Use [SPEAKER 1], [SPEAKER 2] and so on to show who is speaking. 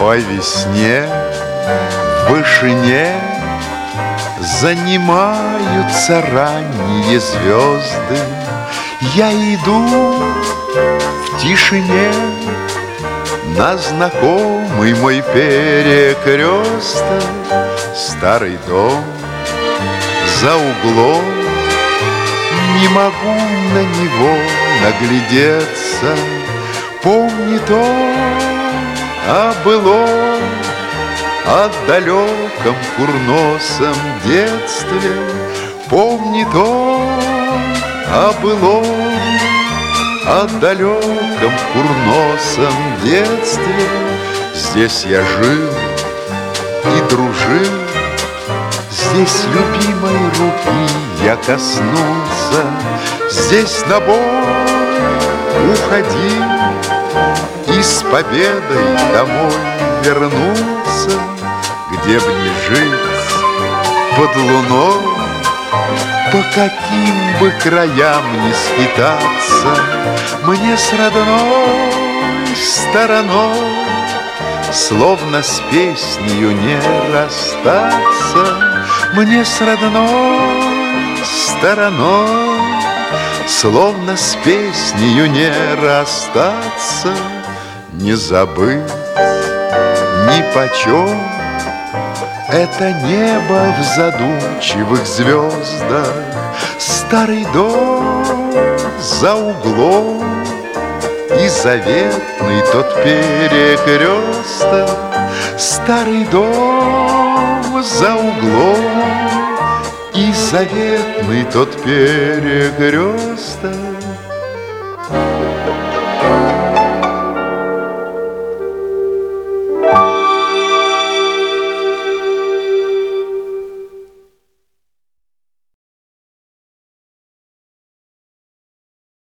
[SPEAKER 1] По весне в вышине занимаются ранние звезды. Я иду в тишине на знакомый мой перекресток. Старый дом за углом, не могу на него наглядеться. Помнит он о былом, о далеком курносом детстве. Помнит он о былом, о далеком курносом детстве. Здесь я жил и дружил, здесь любимой руки я коснулся. Здесь на бой уходил и с победой домой вернулся. Где б ни жить под луной, по каким бы краям ни скитаться, мне с родной стороной словно с песнею не расстаться. Мне с родной стороной словно с песнею не расстаться. Не забыть ни почем это небо в задумчивых звездах. Старый дом за углом и заветный тот перекресток. Старый дом за углом и заветный тот перекресток.